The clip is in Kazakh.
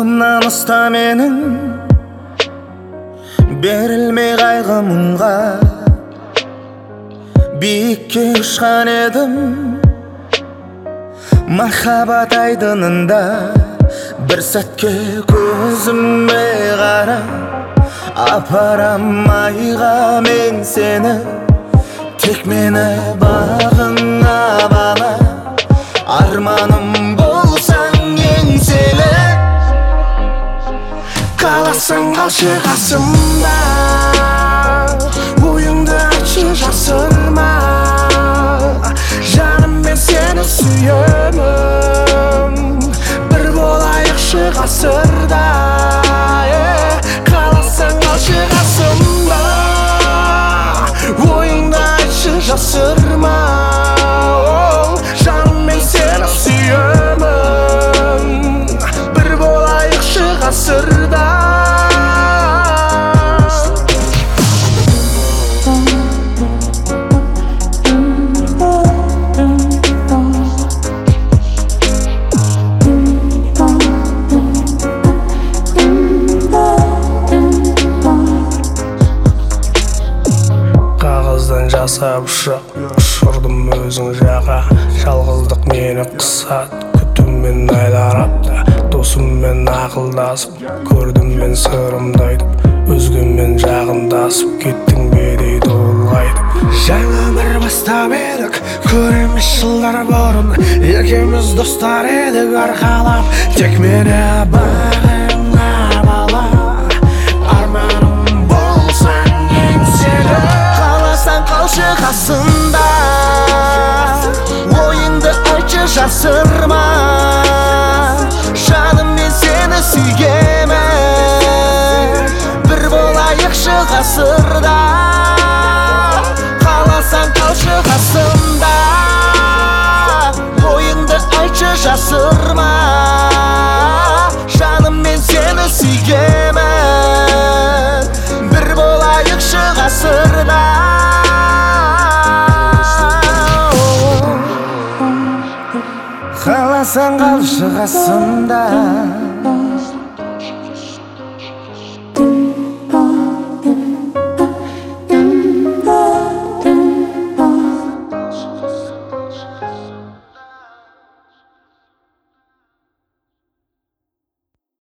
қолымнан ұста менің, берілмей қайғы мұңға. Биікке ұшқан едім, махаббат айдынында. Бір сәтке көзіме қара, апарам айға мен сені. Тек мені бағыңа бала, арманым болсаң еңселі. Қаласаң қалшы қасымда, ойыңды айтшы жасырма. Жаным мен сені сүйемін, бір болайықшы ғасырда. Қаласаң қалшы қасымда, ойыңды айтшы жасырма. Жаным мен сені сүйемін, бір болайықшы ғасырда. Қағаздан жасап ұшақ, ұшырдым өзің жақа. Жалғыздық мені қысады, күтумен айлар апта. Досыммен ақылдасып, көрдім мен сырымды айтып. Өзгемен жақындасып, кеттің бе дейді ол қайтып. Жаңа өмір бастап едік, көреміз жылдар бұрын. Екеуміз достар едік арқалап, тек мені бағыңа бала, арманым болсаң еңселі. Қаласаң қалшы қасымда, ойыңды айтшы жасырма. Жаным мен сені сүйемін, бір болайықшы ғасырда. Қаласаң қалшы қасымда, ойыңды айтшы жасырма. Жаным мен сені сүйемін, бір болайықшы ғасырда. Қаласаң қалшы қасымда,